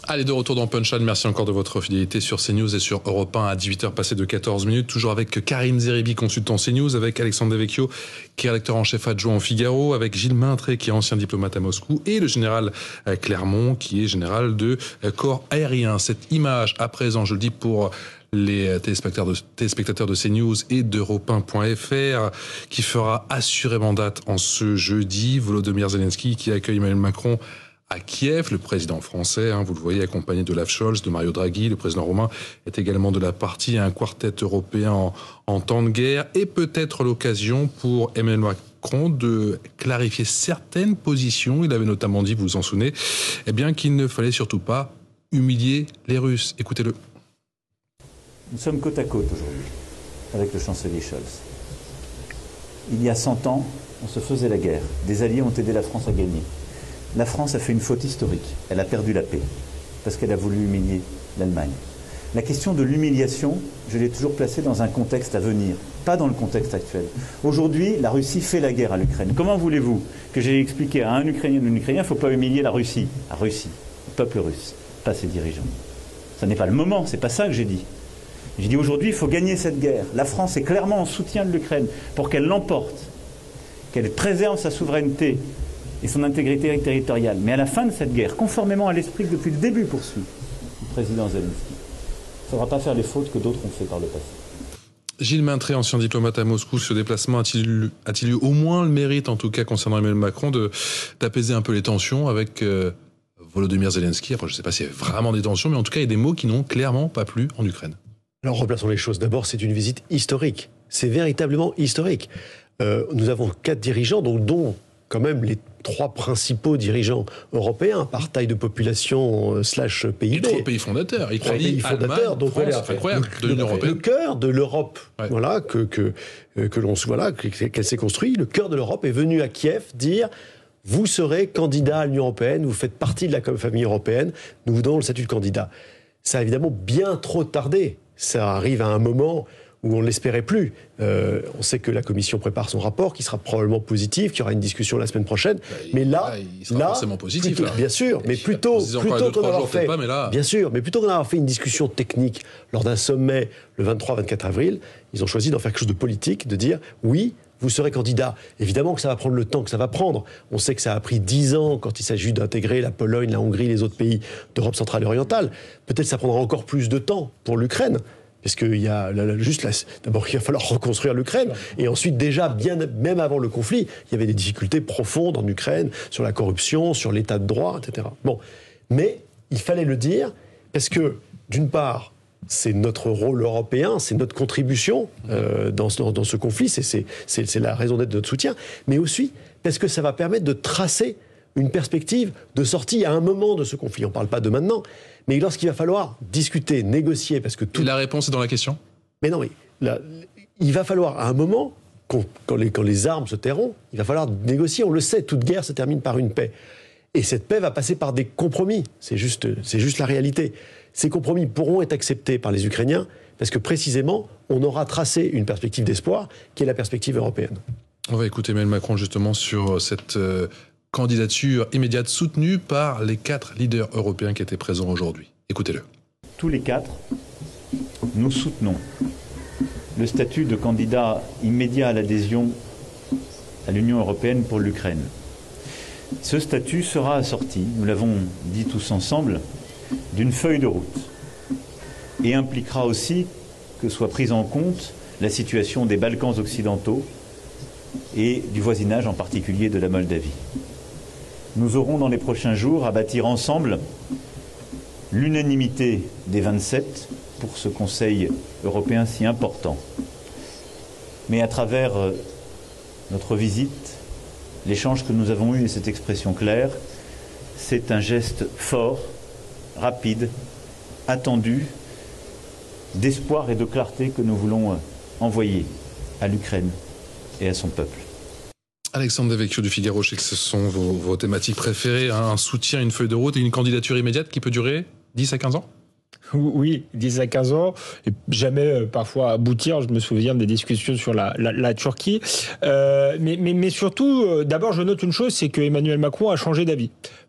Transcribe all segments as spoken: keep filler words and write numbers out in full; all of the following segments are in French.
Allez, de retour dans Punchline. Merci encore de votre fidélité sur CNews et sur Europe un à dix-huit heures passées de quatorze minutes. Toujours avec Karim Zeribi, consultant CNews, avec Alexandre Devecchio, qui est rédacteur en chef adjoint au Figaro, avec Gilles Maintré, qui est ancien diplomate à Moscou, et le général Clermont, qui est général de corps aérien. Cette image, à présent, je le dis pour les téléspectateurs de, téléspectateurs de CNews et d'Europe un point F R, qui fera assurément date en ce jeudi. Volodymyr Zelensky qui accueille Emmanuel Macron à Kiev, le président français, hein, vous le voyez, accompagné de Olaf Scholz, de Mario Draghi. Le président roumain est également de la partie, un quartet européen en, en temps de guerre, et peut-être l'occasion pour Emmanuel Macron de clarifier certaines positions. Il avait notamment dit, vous vous en souvenez, eh bien, qu'il ne fallait surtout pas humilier les Russes. Écoutez-le. Nous sommes côte à côte aujourd'hui avec le chancelier Scholz. Il y a cent ans, on se faisait la guerre. Des alliés ont aidé la France à gagner. La France a fait une faute historique. Elle a perdu la paix parce qu'elle a voulu humilier l'Allemagne. La question de l'humiliation, je l'ai toujours placée dans un contexte à venir, pas dans le contexte actuel. Aujourd'hui, la Russie fait la guerre à l'Ukraine. Comment voulez-vous que j'ai expliqué à un Ukrainien ou une Ukrainienne, il ne faut pas humilier la Russie, la Russie, le peuple russe, pas ses dirigeants. Ce n'est pas le moment, c'est pas ça que j'ai dit. J'ai dit aujourd'hui, il faut gagner cette guerre. La France est clairement en soutien de l'Ukraine pour qu'elle l'emporte, qu'elle préserve sa souveraineté et son intégrité territoriale. Mais à la fin de cette guerre, conformément à l'esprit que depuis le début poursuit le président Zelensky, il ne faudra pas faire les fautes que d'autres ont fait par le passé. Gilles Maintré, ancien diplomate à Moscou, ce déplacement a-t-il, a-t-il eu au moins le mérite, en tout cas concernant Emmanuel Macron, de, d'apaiser un peu les tensions avec euh, Volodymyr Zelensky? Après, je ne sais pas s'il y a vraiment des tensions, mais en tout cas, il y a des mots qui n'ont clairement pas plu en Ukraine. Alors, replaçons les choses. D'abord, c'est une visite historique. C'est véritablement historique. Euh, nous avons quatre dirigeants, donc, dont quand même les trois principaux dirigeants européens par taille de population euh, slash P I B. Les trois pays fondateurs. Les trois pays fondateurs. Donc, France, voilà, c'est incroyable, le, de l'Union européenne. Le cœur de l'Europe, ouais. voilà, que, que, que l'on voilà, qu'elle s'est construite. Le cœur de l'Europe est venu à Kiev dire: vous serez candidat à l'Union européenne, vous faites partie de la famille européenne, nous vous donnons le statut de candidat. Ça a évidemment bien trop tardé. Ça arrive à un moment où on ne l'espérait plus. Euh, on sait que la Commission prépare son rapport, qui sera probablement positif, qu'il y aura une discussion la semaine prochaine. Bah, il, mais là, là, il sera là, forcément positif. Plutôt, là. Bien sûr, mais plutôt, plutôt qu'on avoir fait, pas, mais là... bien sûr, mais plutôt qu'on avoir fait une discussion technique lors d'un sommet le vingt-trois vingt-quatre avril, ils ont choisi d'en faire quelque chose de politique, de dire oui, vous serez candidat. Évidemment que ça va prendre le temps que ça va prendre. On sait que ça a pris dix ans quand il s'agit d'intégrer la Pologne, la Hongrie, les autres pays d'Europe centrale et orientale. Peut-être que ça prendra encore plus de temps pour l'Ukraine. Parce qu'il y a la, la, juste la, d'abord, il va falloir reconstruire l'Ukraine. Et ensuite, déjà, bien, même avant le conflit, il y avait des difficultés profondes en Ukraine sur la corruption, sur l'état de droit, et cetera. Bon. Mais il fallait le dire parce que, d'une part, c'est notre rôle européen, c'est notre contribution euh, dans, ce, dans ce conflit, c'est, c'est, c'est, c'est la raison d'être de notre soutien, mais aussi parce que ça va permettre de tracer une perspective de sortie à un moment de ce conflit. On ne parle pas de maintenant, mais lorsqu'il va falloir discuter, négocier, parce que tout... Et la réponse est dans la question ? Mais non, mais là, il va falloir à un moment, quand, quand, les, quand les armes se tairont, il va falloir négocier. On le sait, toute guerre se termine par une paix. Et cette paix va passer par des compromis. C'est juste, c'est juste la réalité. Ces compromis pourront être acceptés par les Ukrainiens parce que précisément, on aura tracé une perspective d'espoir qui est la perspective européenne. On va écouter Emmanuel Macron justement sur cette euh, candidature immédiate soutenue par les quatre leaders européens qui étaient présents aujourd'hui. Écoutez-le. Tous les quatre, nous soutenons le statut de candidat immédiat à l'adhésion à l'Union européenne pour l'Ukraine. Ce statut sera assorti, nous l'avons dit tous ensemble, d'une feuille de route et impliquera aussi que soit prise en compte la situation des Balkans occidentaux et du voisinage en particulier de la Moldavie. Nous aurons dans les prochains jours à bâtir ensemble l'unanimité des vingt-sept pour ce Conseil européen si important. Mais à travers notre visite, l'échange que nous avons eu et cette expression claire, c'est un geste fort, rapide, attendu, d'espoir et de clarté que nous voulons envoyer à l'Ukraine et à son peuple. Alexandre Devecchio du Figaro, je sais que ce sont vos, vos thématiques préférées, hein, un soutien, une feuille de route et une candidature immédiate qui peut durer dix à quinze ans ? Oui, dix à quinze ans, et jamais euh, parfois aboutir. Je me souviens des discussions sur la, la, la Turquie. Euh, mais, mais, mais surtout, euh, d'abord, je note une chose, c'est que Emmanuel Macron a changé d'avis.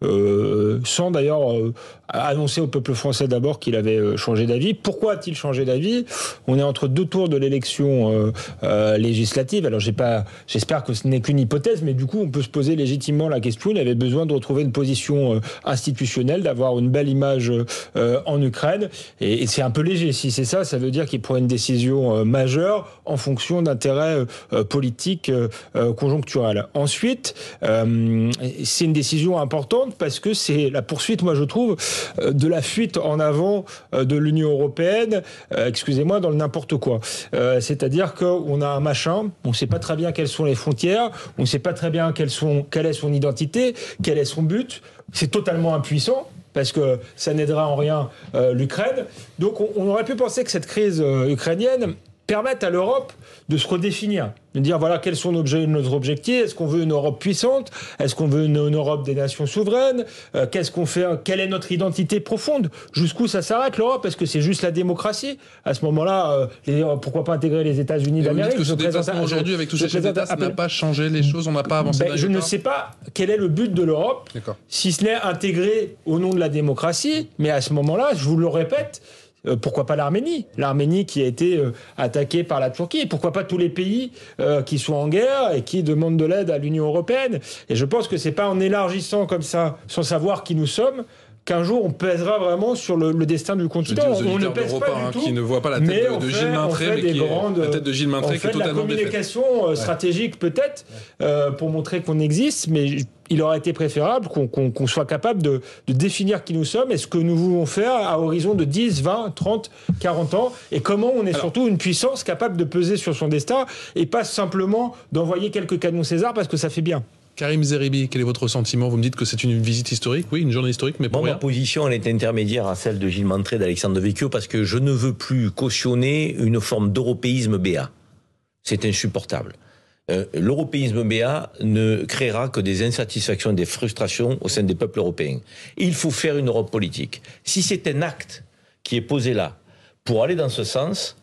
euh, sans d'ailleurs euh, annoncer au peuple français d'abord qu'il avait euh, changé d'avis. Pourquoi a-t-il changé d'avis ? On est entre deux tours de l'élection euh, euh, législative. Alors j'ai pas, j'espère que ce n'est qu'une hypothèse, mais du coup on peut se poser légitimement la question. Il avait besoin de retrouver une position euh, institutionnelle, d'avoir une belle image euh, en Ukraine, et, et c'est un peu léger. Si c'est ça, ça veut dire qu'il prend une décision euh, majeure en fonction d'intérêts euh, politiques euh, euh, conjoncturels. Ensuite, euh, c'est une décision importante parce que c'est la poursuite, moi je trouve, euh, de la fuite en avant euh, de l'Union européenne, euh, excusez-moi, dans le n'importe quoi. Euh, c'est-à-dire qu'on a un machin, on ne sait pas très bien quelles sont les frontières, on ne sait pas très bien quelles sont, quelle est son identité, quel est son but, c'est totalement impuissant, parce que ça n'aidera en rien euh, l'Ukraine. Donc on, on aurait pu penser que cette crise euh, ukrainienne permette à l'Europe de se redéfinir, de dire voilà quels sont nos, nos objectifs, est-ce qu'on veut une Europe puissante, est-ce qu'on veut une, une Europe des nations souveraines, euh, qu'est-ce qu'on fait, quelle est notre identité profonde, jusqu'où ça s'arrête l'Europe, est-ce que c'est juste la démocratie ? À ce moment-là, euh, les, pourquoi pas intégrer les États-Unis d'Amérique ? Vous dites que ce déplacement aujourd'hui avec tous ces chefs d'État, ça n'a pas changé les choses, on n'a pas avancé. Ben, je ne sais pas quel est le but de l'Europe, si ce n'est intégrer au nom de la démocratie, mais à ce moment-là, je vous le répète, Euh, pourquoi pas l'Arménie ? L'Arménie qui a été euh, attaquée par la Turquie. Pourquoi pas tous les pays euh, qui sont en guerre et qui demandent de l'aide à l'Union européenne ? Et je pense que c'est pas en élargissant comme ça, sans savoir qui nous sommes, qu'un jour on pèsera vraiment sur le, le destin du continent. On ne pèse pas du hein, tout, qui ne voit pas la tête de, de Gilles Maintré, mais qui grandes, est, la tête de Gilles Maintré qui est totalement défaite. La communication ouais. stratégique peut-être euh, pour montrer qu'on existe, mais il aurait été préférable qu'on, qu'on, qu'on soit capable de, de définir qui nous sommes et ce que nous voulons faire à horizon de dix, vingt, trente, quarante ans, et comment on est Alors, surtout une puissance capable de peser sur son destin et pas simplement d'envoyer quelques canons César parce que ça fait bien. Karim Zeribi, quel est votre sentiment ? Vous me dites que c'est une visite historique, oui, une journée historique, mais pour bon, rien. Ma position, elle est intermédiaire à celle de Gilles Maintré et d'Alexandre Devecchio parce que je ne veux plus cautionner une forme d'européisme béat. C'est insupportable. Euh, l'européisme béat ne créera que des insatisfactions et des frustrations au sein des peuples européens. Il faut faire une Europe politique. Si c'est un acte qui est posé là pour aller dans ce sens,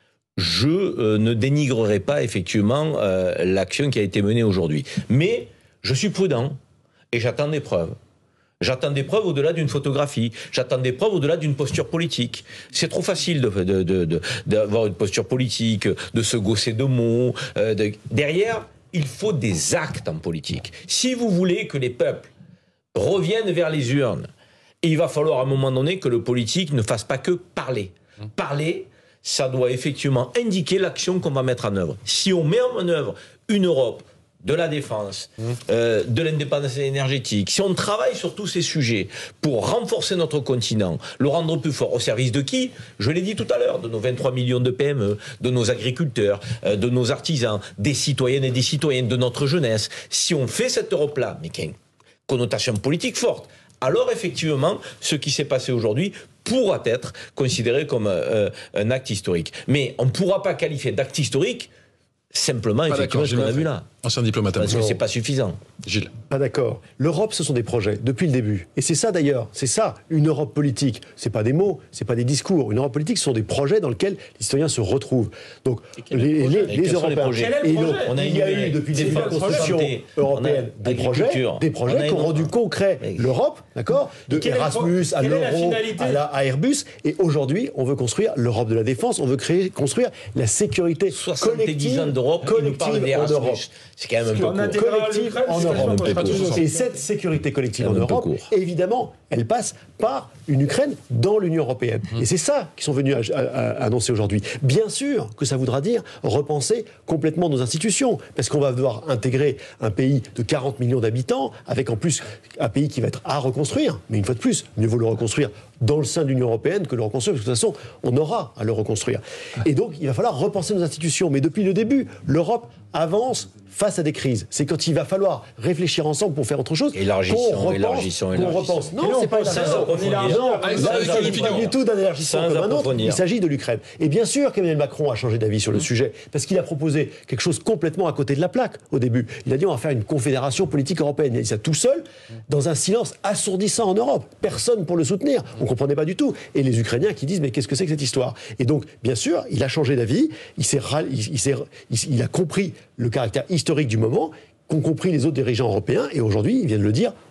je euh, ne dénigrerai pas effectivement euh, l'action qui a été menée aujourd'hui. Mais je suis prudent et j'attends des preuves. J'attends des preuves au-delà d'une photographie. J'attends des preuves au-delà d'une posture politique. C'est trop facile de, de, de, de, d'avoir une posture politique, de se gausser de mots. Euh, de... Derrière, il faut des actes en politique. Si vous voulez que les peuples reviennent vers les urnes, il va falloir à un moment donné que le politique ne fasse pas que parler. Parler, ça doit effectivement indiquer l'action qu'on va mettre en œuvre. Si on met en œuvre une Europe de la défense, mmh. euh, de l'indépendance énergétique, si on travaille sur tous ces sujets pour renforcer notre continent, le rendre plus fort, au service de qui ? Je l'ai dit tout à l'heure, de nos vingt-trois millions de P M E, de nos agriculteurs, euh, de nos artisans, des citoyennes et des citoyens, de notre jeunesse. Si on fait cette Europe-là, mais qui a une connotation politique forte, alors effectivement, ce qui s'est passé aujourd'hui pourra être considéré comme euh, un acte historique. Mais on ne pourra pas qualifier d'acte historique simplement, ah effectivement, ce qu'on a vu là. Ancien diplomate. Parce que c'est pas suffisant. Gilles. Ah d'accord. L'Europe, ce sont des projets, depuis le début. Et c'est ça d'ailleurs, c'est ça, une Europe politique. C'est pas des mots, c'est pas des discours. Une Europe politique, ce sont des projets dans lesquels les citoyens se retrouvent. Donc, les, les, les Européens... Et donc, on a il y a eu, depuis le début de la Constitution européenne, des projets, des projets qui ont rendu concret l'Europe, d'accord ? De Erasmus à l'euro, à, la, à Airbus. Et aujourd'hui, on veut construire l'Europe de la défense, on veut créer, construire la sécurité collective, ans d'Europe, collective en Europe. C'est quand même un peu court. Collective en Europe. Et cette sécurité collective en Europe, évidemment, elle passe par une Ukraine dans l'Union européenne. Mmh. Et c'est ça qu'ils sont venus à, à, à annoncer aujourd'hui. Bien sûr que ça voudra dire repenser complètement nos institutions, parce qu'on va devoir intégrer un pays de quarante millions d'habitants, avec en plus un pays qui va être à reconstruire. Mais une fois de plus, mieux vaut le reconstruire dans le sein de l'Union européenne que le reconstruire, parce que de toute façon, on aura à le reconstruire. Et donc, il va falloir repenser nos institutions. Mais depuis le début, l'Europe avance face à des crises. C'est quand il va falloir réfléchir ensemble pour faire autre chose. Élargissons, qu'on repense, élargissons, qu'on élargissons. repense. Non, c'est pas élargissant. On élargit. Non, il ne s'agit pas du tout d'un élargissement comme un autre. Il s'agit de l'Ukraine. Et bien sûr qu'Emmanuel Macron a changé d'avis sur le mmh. sujet, parce qu'il a proposé quelque chose complètement à côté de la plaque au début. Il a dit on va faire une confédération politique européenne. Il a dit ça tout seul, dans un silence assourdissant en Europe. Personne pour le soutenir. On ne comprenait pas du tout. Et les Ukrainiens qui disent mais qu'est-ce que c'est que cette histoire ? Et donc, bien sûr, il a changé d'avis. Il, s'est, il, il, s'est, il, il a compris le caractère historique du moment, qu'ont compris les autres dirigeants européens, et aujourd'hui, ils viennent le dire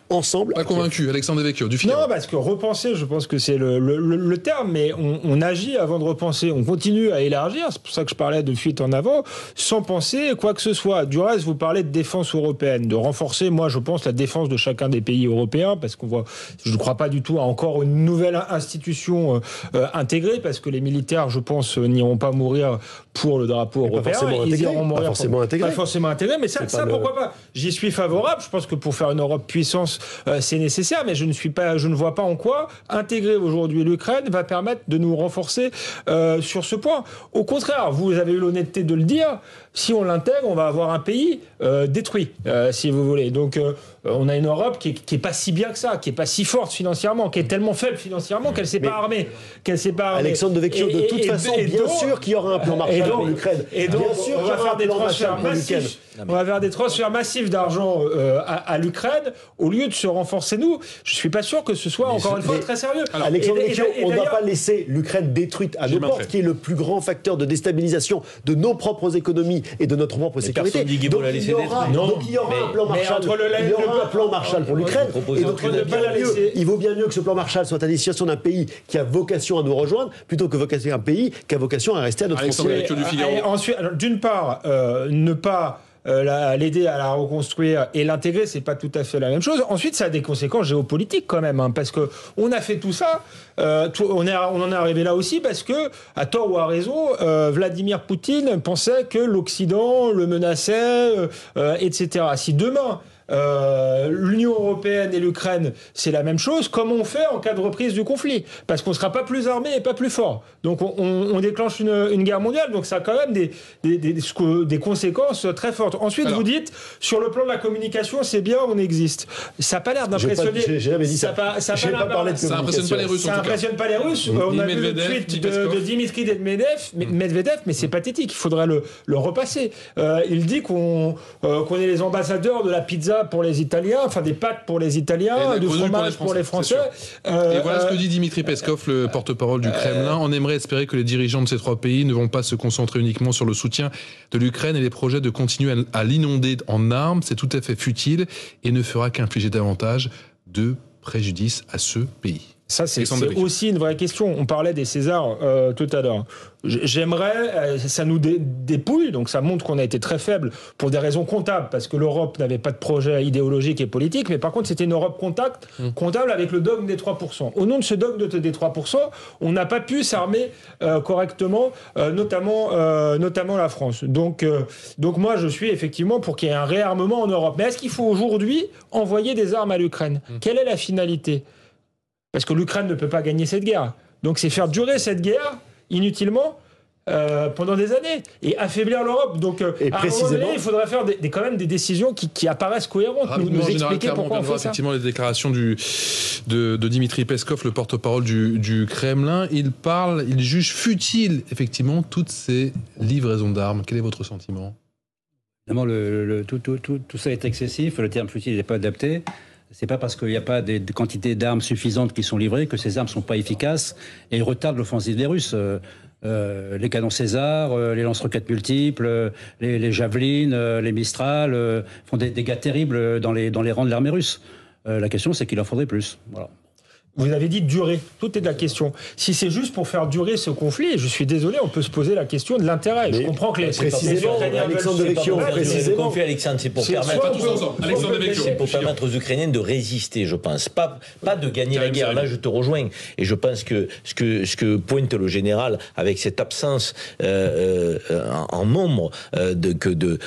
ensemble. Pas convaincu, Alexandre Devecchio, du Figaro. Non, parce que repenser, je pense que c'est le, le, le, le terme, mais on, on agit avant de repenser. On continue à élargir, c'est pour ça que je parlais de fuite en avant, sans penser quoi que ce soit. Du reste, vous parlez de défense européenne, de renforcer, moi je pense, la défense de chacun des pays européens, parce qu'on voit, je ne crois pas du tout à encore une nouvelle institution euh, intégrée, parce que les militaires, je pense, n'iront pas mourir pour le drapeau européen. Pas forcément Ils intégré. iront mourir Pas forcément pour... intégré. Pas forcément intégré, mais ça, ça le... pourquoi pas. J'y suis favorable. Je pense que pour faire une Europe puissance, euh, c'est nécessaire, mais je ne suis pas, je ne vois pas en quoi intégrer aujourd'hui l'Ukraine va permettre de nous renforcer euh, sur ce point. Au contraire, vous avez eu l'honnêteté de le dire. Si on l'intègre, on va avoir un pays euh, détruit, euh, si vous voulez. Donc, euh, on a une Europe qui est, qui est pas si bien que ça, qui est pas si forte financièrement, qui est tellement faible financièrement qu'elle s'est Mais pas armée, qu'elle s'est pas armée. Alexandre Devecchio, de toute et, façon, et, et bien donc, sûr qu'il y aura un plan Marshall pour l'Ukraine. Et donc, bien sûr, on va faire des transferts massifs. On va faire des transferts massifs d'argent euh, à, à l'Ukraine au lieu de se renforcer nous. Je suis pas sûr que ce soit mais encore une fois très sérieux. Alors, Alexandre Devecchio, on ne doit pas laisser l'Ukraine détruite à n'importe qui est le plus grand facteur de déstabilisation de nos propres économies et de notre propre sécurité. Donc il, aura, non, donc il y aura mais, un plan Marshall. Il y aura un plan Marshall pour l'Ukraine. Et donc il vaut, bien mieux, il vaut bien mieux que ce plan Marshall soit à destination d'un pays qui a vocation à nous rejoindre plutôt que vocation un pays qui a vocation à rester à notre frontière. Ensuite, d'une part, euh, ne pas Euh, l'aider à la reconstruire et l'intégrer, c'est pas tout à fait la même chose. Ensuite, ça a des conséquences géopolitiques quand même, hein, parce que on a fait tout ça, euh, tout, on, est, on en est arrivé là aussi parce que, à tort ou à raison, euh, Vladimir Poutine pensait que l'Occident le menaçait, euh, et cetera. Si demain Euh, l'Union européenne et l'Ukraine, c'est la même chose. Comment on fait en cas de reprise du conflit? Parce qu'on ne sera pas plus armé et pas plus fort. Donc on, on, on déclenche une, une guerre mondiale. Donc ça a quand même des, des, des, des conséquences très fortes. Ensuite, alors, vous dites, sur le plan de la communication, c'est bien, on existe. Ça n'a pas l'air d'impressionner. J'ai jamais dit ça. Ça, ça, ça, pas parlé de ça impressionne pas les Russes. Ça impressionne pas les Russes. Ni, on ni a Medvedev, vu le tweet de, de Dimitri Medvedev, Medvedev, mais c'est pathétique. Il faudrait le, le repasser. Euh, il dit qu'on euh, qu'on est les ambassadeurs de la pizza pour les Italiens, enfin des pâtes pour les Italiens, du fromage pour les Français. Pour les Français. Euh, et voilà euh, ce que dit Dimitri Peskov, le porte-parole du Kremlin. On aimerait espérer que les dirigeants de ces trois pays ne vont pas se concentrer uniquement sur le soutien de l'Ukraine et les projets de continuer à, à l'inonder en armes. C'est tout à fait futile et ne fera qu'infliger davantage de préjudice à ce pays. Ça, c'est aussi une vraie question. On parlait des Césars euh, tout à l'heure. J'aimerais, euh, ça nous dé dépouille, donc ça montre qu'on a été très faible pour des raisons comptables, parce que l'Europe n'avait pas de projet idéologique et politique, mais par contre, c'était une Europe contact, mmh. comptable avec le dogme des trois pour cent. Au nom de ce dogme des trois pour cent, on n'a pas pu s'armer euh, correctement, euh, notamment, euh, notamment la France. Donc, euh, donc moi, je suis effectivement pour qu'il y ait un réarmement en Europe. Mais est-ce qu'il faut aujourd'hui envoyer des armes à l'Ukraine? mmh. Quelle est la finalité? Parce que l'Ukraine ne peut pas gagner cette guerre. Donc c'est faire durer cette guerre inutilement euh, pendant des années et affaiblir l'Europe. Donc euh, et à précisément, un moment donné, il faudrait faire des, des, quand même des décisions qui, qui apparaissent cohérentes, nous, nous expliquer pourquoi on fait ça. Effectivement, les déclarations du, de, de Dimitri Peskov, le porte-parole du, du Kremlin, il parle, il juge futile effectivement toutes ces livraisons d'armes. Quel est votre sentiment? Évidemment, le, le, tout, tout, tout, tout ça est excessif. Le terme futile n'est pas adapté. C'est pas parce qu'il n'y a pas des, des quantités d'armes suffisantes qui sont livrées que ces armes sont pas efficaces et retardent l'offensive des Russes. Euh, euh, les canons César, euh, les lance-roquettes multiples, euh, les, les javelines, euh, les Mistral euh, font des dégâts terribles dans les, dans les rangs de l'armée russe. Euh, la question, c'est qu'il en faudrait plus. Voilà. Vous avez dit durer. Tout est de la question. Si c'est juste pour faire durer ce conflit, je suis désolé, on peut se poser la question de l'intérêt. Je comprends que les précisément, Alexandre Devecchio, précisément, conflit, Alexandre, c'est pour permettre, c'est pour permettre aux Ukrainiens de résister, je pense, pas pas de gagner la guerre. Là, je te rejoins, et je pense que ce que ce que pointe le général avec cette absence euh, euh, en nombre euh, de que de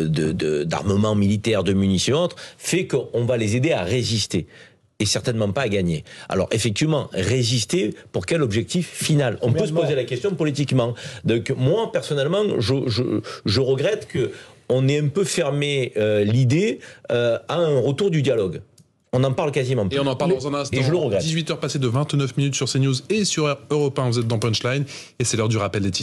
de d'armement militaire, de munitions, autres, fait qu'on va les aider à résister. Et certainement pas à gagner. Alors effectivement, résister pour quel objectif final? On peut se poser la question politiquement. Donc moi personnellement, je, je, je regrette que on ait un peu fermé euh, l'idée euh, à un retour du dialogue. On en parle quasiment plus. Et on en parle dans un instant. Et je le regrette. dix-huit heures passées de vingt-neuf minutes sur CNews et sur Europe un, vous êtes dans Punchline. Et c'est l'heure du rappel des titres.